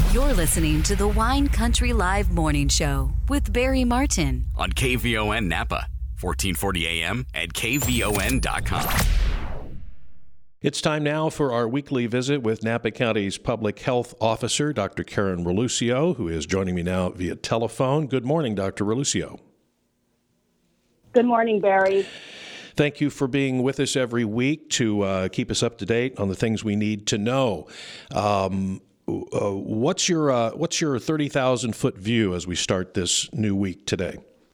You're listening to the Wine Country Live Morning Show with Barry Martin on KVON Napa, 1440 AM and KVON.com. It's time now for our weekly visit with Napa County's Public Health Officer, Dr. Karen Relucio, who is joining me now via telephone. Good morning, Dr. Relucio. Good morning, Barry. Thank you for being with us every week to keep us up to date on the things we need to know. What's your 30,000-foot view as we start this new week today?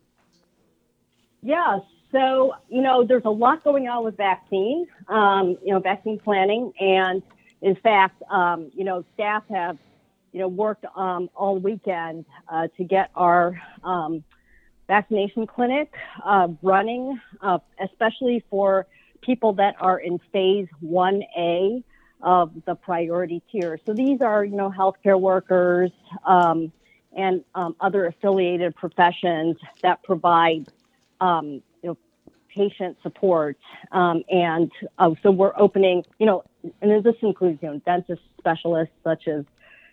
Yeah, so, there's a lot going on with vaccine, vaccine planning. And in fact, staff have, worked all weekend to get our vaccination clinic running, especially for people that are in phase 1A of the priority tier. So these are, healthcare workers and other affiliated professions that provide, patient support. So we're opening, and this includes, dentist specialists such as,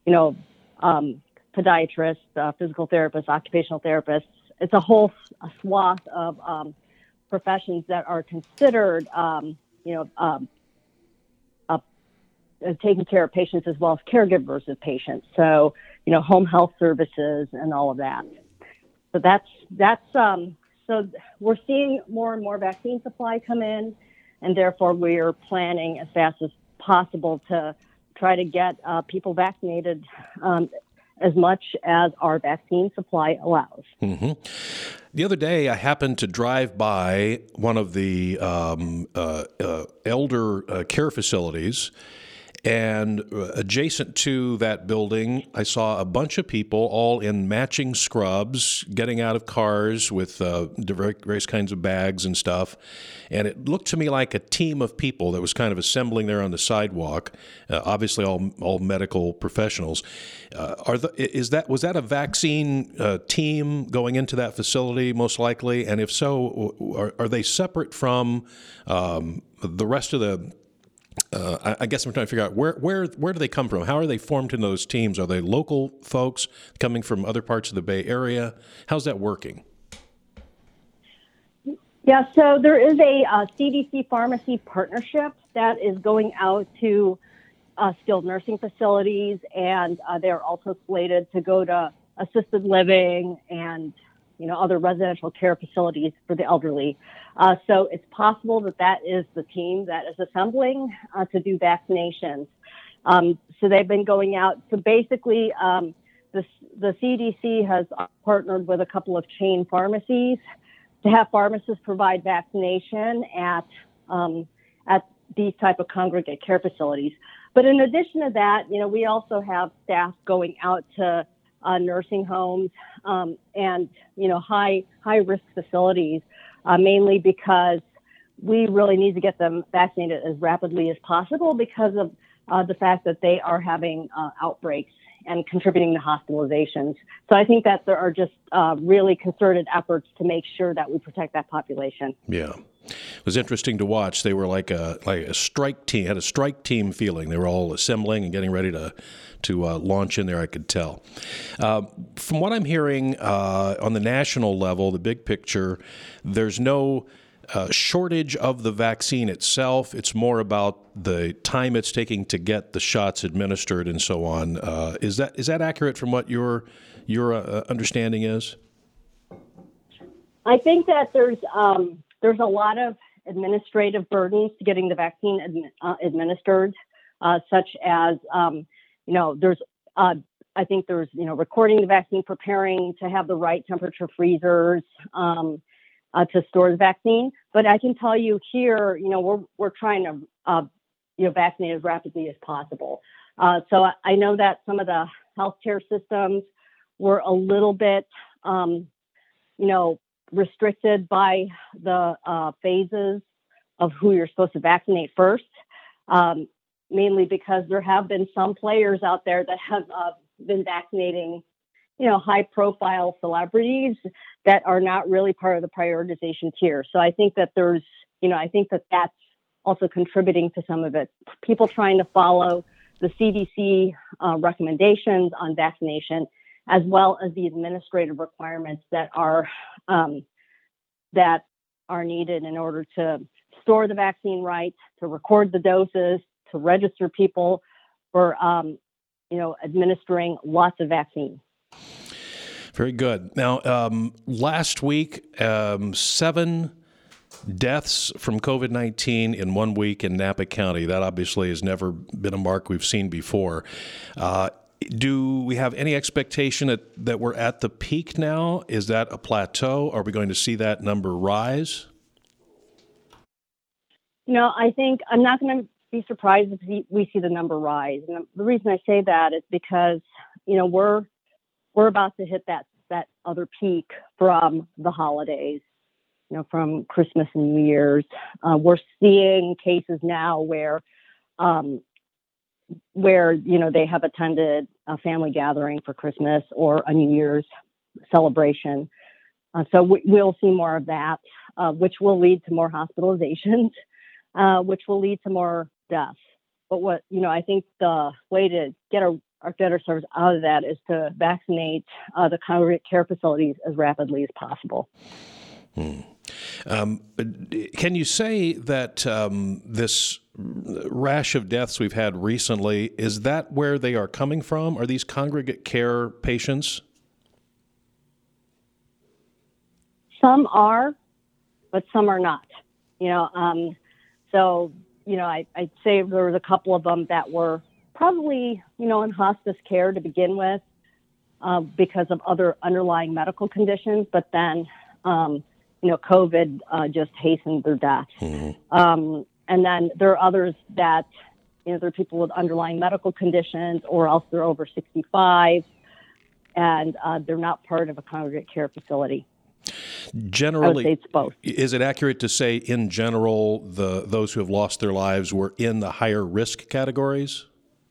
podiatrists, physical therapists, occupational therapists. It's a whole swath of professions that are considered, taking care of patients as well as caregivers of patients. So, home health services and all of that. So so we're seeing more and more vaccine supply come in, and therefore we are planning as fast as possible to try to get people vaccinated as much as our vaccine supply allows. Mm-hmm. The other day, I happened to drive by one of the elder care facilities, and adjacent to that building, I saw a bunch of people all in matching scrubs, getting out of cars with various kinds of bags and stuff. And it looked to me like a team of people that was kind of assembling there on the sidewalk, obviously all medical professionals. Was that a vaccine team going into that facility, most likely? And if so, are they separate from the rest of the I guess I'm trying to figure out where do they come from? How are they formed in those teams? Are they local folks coming from other parts of the Bay Area? How's that working? Yeah, so there is a CDC pharmacy partnership that is going out to skilled nursing facilities, and they're also slated to go to assisted living and other residential care facilities for the elderly. So it's possible that is the team that is assembling to do vaccinations. So they've been going out. So basically, the CDC has partnered with a couple of chain pharmacies to have pharmacists provide vaccination at these type of congregate care facilities. But in addition to that, we also have staff going out to nursing homes and high risk facilities, mainly because we really need to get them vaccinated as rapidly as possible because of the fact that they are having outbreaks and contributing to hospitalizations. So I think that there are just really concerted efforts to make sure that we protect that population. Yeah. It was interesting to watch. They were like a strike team, had a strike team feeling. They were all assembling and getting ready to launch in there, I could tell. From what I'm hearing on the national level, the big picture, there's no shortage of the vaccine itself. It's more about the time it's taking to get the shots administered and so on. Is that accurate from what your understanding is? I think that there's a lot of administrative burdens to getting the vaccine administered, such as, I think there's, recording the vaccine, preparing to have the right temperature freezers to store the vaccine. But I can tell you here, we're trying to, vaccinate as rapidly as possible. So I know that some of the healthcare systems were a little bit, restricted by the phases of who you're supposed to vaccinate first, mainly because there have been some players out there that have been vaccinating, high-profile celebrities that are not really part of the prioritization tier. So I think that that's also contributing to some of it. People trying to follow the CDC recommendations on vaccination, as well as the administrative requirements that are needed in order to store the vaccine right, to record the doses, to register people for administering lots of vaccine. Very good. Now, last week, 7 deaths from COVID-19 in 1 week in Napa County. That obviously has never been a mark we've seen before. Do we have any expectation that we're at the peak now? Is that a plateau? Are we going to see that number rise? I think I'm not going to be surprised if we see the number rise. And the reason I say that is because, we're about to hit that other peak from the holidays, from Christmas and New Year's. We're seeing cases now where they have attended a family gathering for Christmas or a New Year's celebration. So we'll see more of that, which will lead to more hospitalizations, which will lead to more deaths. But I think the way to get our service out of that is to vaccinate the congregate care facilities as rapidly as possible. Can you say that this rash of deaths we've had recently, is that where they are coming from? Are these congregate care patients? Some are, but some are not. I'd say there was a couple of them that were probably, in hospice care to begin with because of other underlying medical conditions, but then, COVID just hastened their deaths. Mm-hmm. And then there are others that, there are people with underlying medical conditions, or else they're over 65 and they're not part of a congregate care facility. Generally, I would say it's both. Is it accurate to say, in general, those who have lost their lives were in the higher risk categories?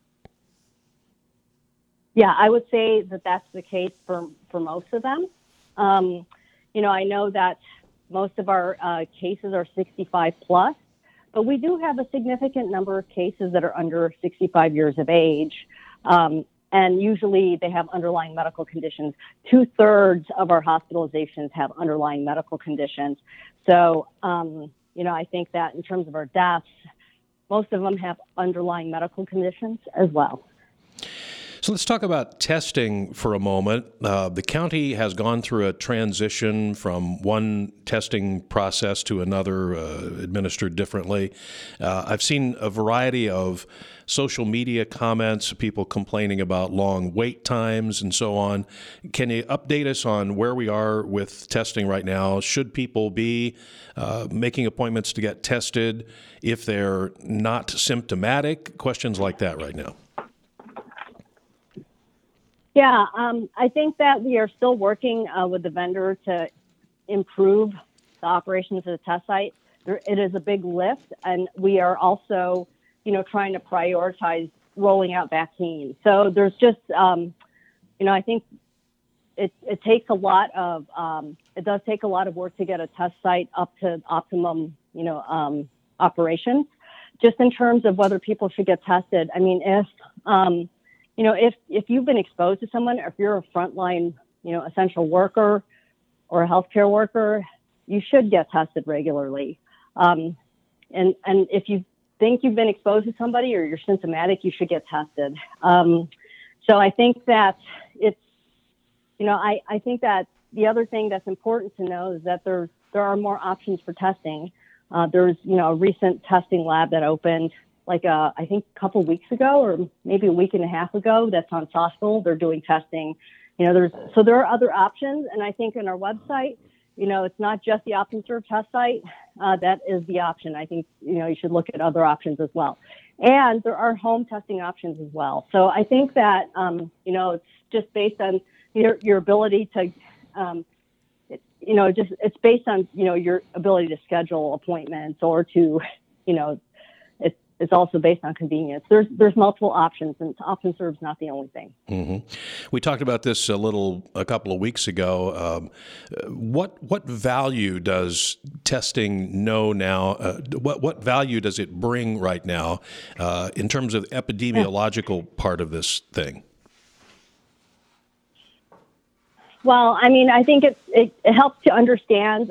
Yeah, I would say that that's the case for most of them. I know that most of our cases are 65 plus, but we do have a significant number of cases that are under 65 years of age. And usually they have underlying medical conditions. 2/3 of our hospitalizations have underlying medical conditions. So, I think that in terms of our deaths, most of them have underlying medical conditions as well. So let's talk about testing for a moment. The county has gone through a transition from one testing process to another, administered differently. I've seen a variety of social media comments, people complaining about long wait times and so on. Can you update us on where we are with testing right now? Should people be making appointments to get tested if they're not symptomatic? Questions like that right now. Yeah, I think that we are still working with the vendor to improve the operations of the test site. It is a big lift, and we are also, trying to prioritize rolling out vaccines. So there's just, I think it takes a lot of, it does take a lot of work to get a test site up to optimum, operations. Just in terms of whether people should get tested. I mean, if you've been exposed to someone, or if you're a frontline, essential worker or a healthcare worker, you should get tested regularly. And if you think you've been exposed to somebody or you're symptomatic, you should get tested. So I think that it's, I think that the other thing that's important to know is that there are more options for testing. There's, a recent testing lab that opened I think a couple weeks ago, or maybe a week and a half ago, that's on Sosville. They're doing testing. There are other options. And I think in our website, it's not just the OptumServe test site. That is the option. I think, you should look at other options as well. And there are home testing options as well. So I think that, it's just based on your ability to, it's based on, your ability to schedule appointments or to, is also based on convenience. There's multiple options, and often serve's not the only thing. Mm-hmm. We talked about this a couple of weeks ago. What value does testing know now? What value does it bring right now in terms of the epidemiological part of this thing? Well, I mean, I think it helps to understand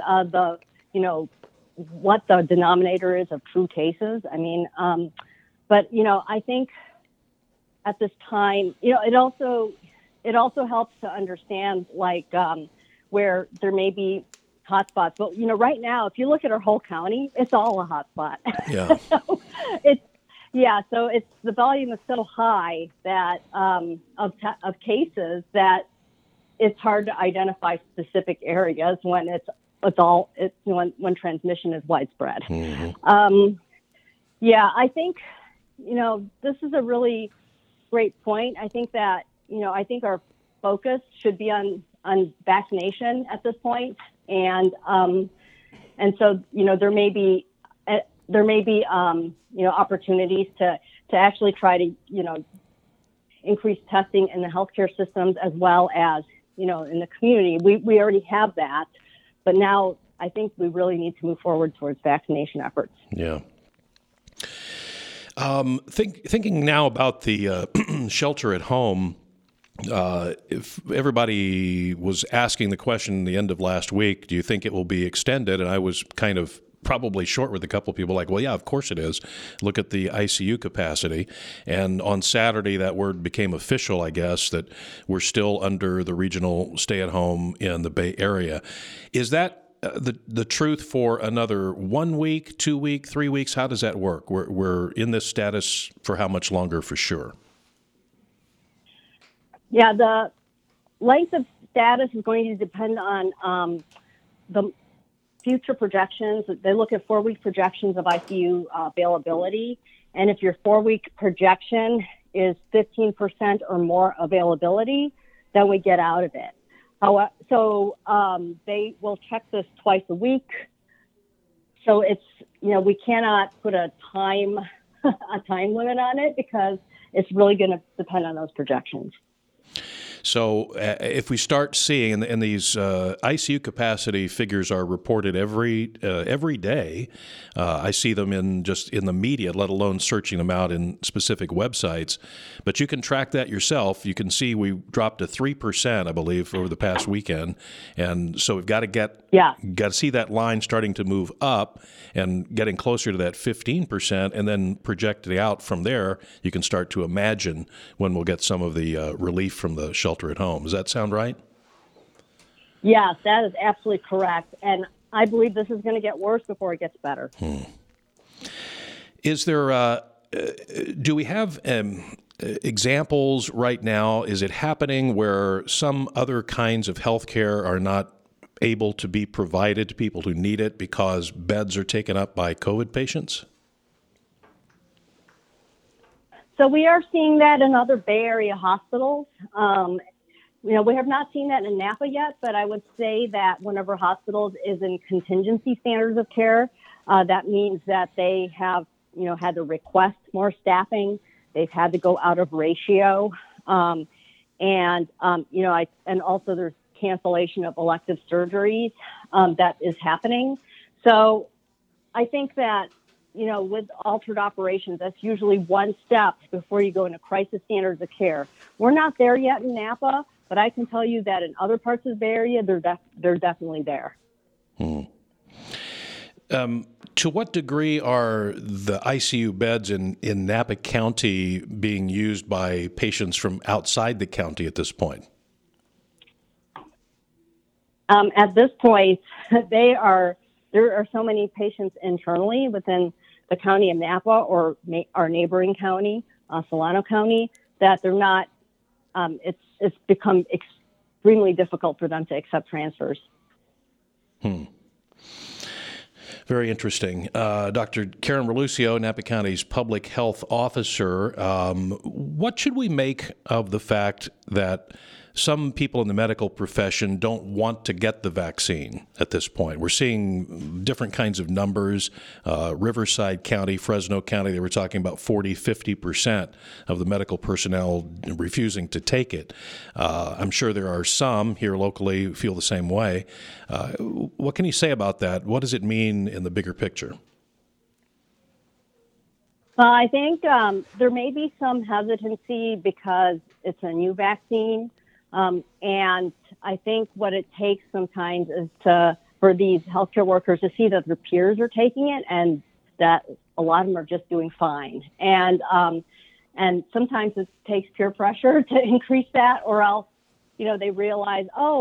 what the denominator is of true cases. I mean, but I think at this time, it also helps to understand where there may be hotspots. But right now, if you look at our whole county, it's all a hotspot. Yeah. So the volume is so high that of cases that it's hard to identify specific areas when when transmission is widespread. Mm-hmm. I think this is a really great point. I think that I think our focus should be on vaccination at this point, and so there may be opportunities to actually try to increase testing in the healthcare systems as well as in the community. We already have that, but now I think we really need to move forward towards vaccination efforts. Yeah. Thinking now about the shelter at home, if everybody was asking the question the end of last week, do you think it will be extended? And I was kind of probably short with a couple of people like, well, yeah, of course it is. Look at the ICU capacity. And on Saturday, that word became official, I guess, that we're still under the regional stay-at-home in the Bay Area. Is that the truth for another 1 week, 2 week, 3 weeks? How does that work? We're in this status for how much longer for sure? Yeah, the length of status is going to depend on the future projections. They look at 4-week projections of ICU availability. And if your 4-week projection is 15% or more availability, then we get out of it. So they will check this twice a week. So it's, we cannot put a time limit on it because it's really going to depend on those projections. So if we start seeing, and these ICU capacity figures are reported every day, I see them in the media, let alone searching them out in specific websites. But you can track that yourself. You can see we dropped to 3%, I believe, over the past weekend, and so we've got to see that line starting to move up and getting closer to that 15%, and then project it out from there. You can start to imagine when we'll get some of the relief from the shelter at home. Does that sound right? Yes, that is absolutely correct. And I believe this is going to get worse before it gets better. Is there, do we have examples right now? Is it happening where some other kinds of health care are not able to be provided to people who need it because beds are taken up by COVID patients? So we are seeing that in other Bay Area hospitals. We have not seen that in Napa yet, but I would say that one of our hospitals is in contingency standards of care. That means that they have, had to request more staffing. They've had to go out of ratio. And also there's cancellation of elective surgeries that is happening. So I think that, with altered operations, that's usually one step before you go into crisis standards of care. We're not there yet in Napa, but I can tell you that in other parts of the Bay Area, they're definitely there. To what degree are the ICU beds in Napa County being used by patients from outside the county at this point? At this point, there are so many patients internally within the county of Napa or our neighboring county, Solano County, that they're not. It's become extremely difficult for them to accept transfers. Very interesting. Dr. Karen Relucio, Napa County's public health officer. What should we make of the fact that some people in the medical profession don't want to get the vaccine at this point. We're seeing different kinds of numbers. Riverside County, Fresno County, they were talking about 40-50% of the medical personnel refusing to take it. I'm sure there are some here locally who feel the same way. What can you say about that? What does it mean in the bigger picture? I think there may be some hesitancy because it's a new vaccine. And I think what it takes sometimes is for these healthcare workers to see that their peers are taking it and that a lot of them are just doing fine. And sometimes it takes peer pressure to increase that, or else, they realize,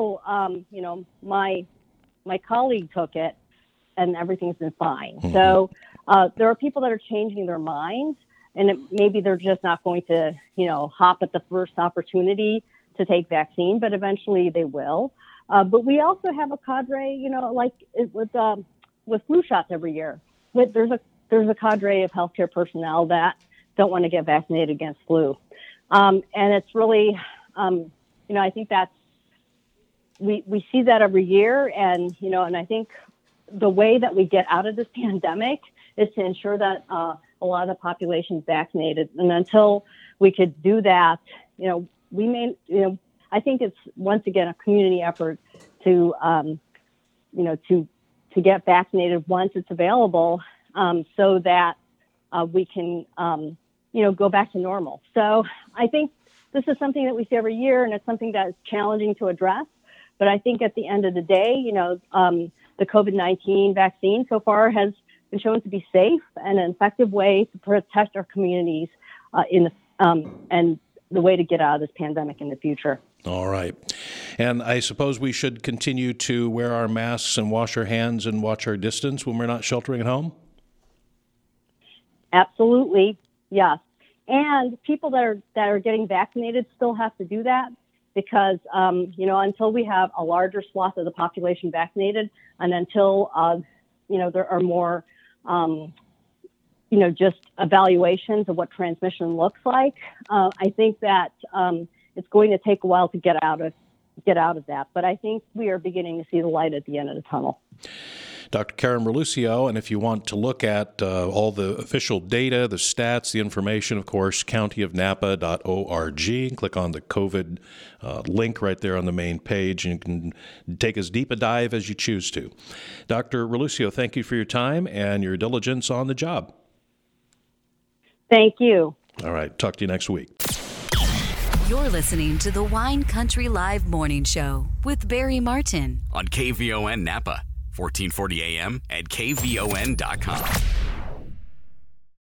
my colleague took it and everything's been fine. Mm-hmm. So there are people that are changing their minds, and maybe they're just not going to, hop at the first opportunity to take vaccine, but eventually they will. But we also have a cadre, like with flu shots every year. There's a cadre of healthcare personnel that don't want to get vaccinated against flu. And it's really, I think that's, we see that every year. And, and I think the way that we get out of this pandemic is to ensure that a lot of the population is vaccinated. And until we could do that, we may, I think it's once again a community effort to, to get vaccinated once it's available, so that we can, go back to normal. So I think this is something that we see every year, and it's something that is challenging to address. But I think at the end of the day, the COVID-19 vaccine so far has been shown to be safe and an effective way to protect our communities and the way to get out of this pandemic in the future. All right. And I suppose we should continue to wear our masks and wash our hands and watch our distance when we're not sheltering at home? Absolutely, yes. And people that are getting vaccinated still have to do that because, until we have a larger swath of the population vaccinated and until, there are more, just evaluations of what transmission looks like, I think that it's going to take a while to get out of that. But I think we are beginning to see the light at the end of the tunnel. Dr. Karen Relucio, and if you want to look at all the official data, the stats, the information, of course, countyofnapa.org. Click on the COVID link right there on the main page, and you can take as deep a dive as you choose to. Dr. Relucio, thank you for your time and your diligence on the job. Thank you. All right. Talk to you next week. You're listening to the Wine Country Live Morning Show with Barry Martin on KVON Napa, 1440 AM and KVON.com.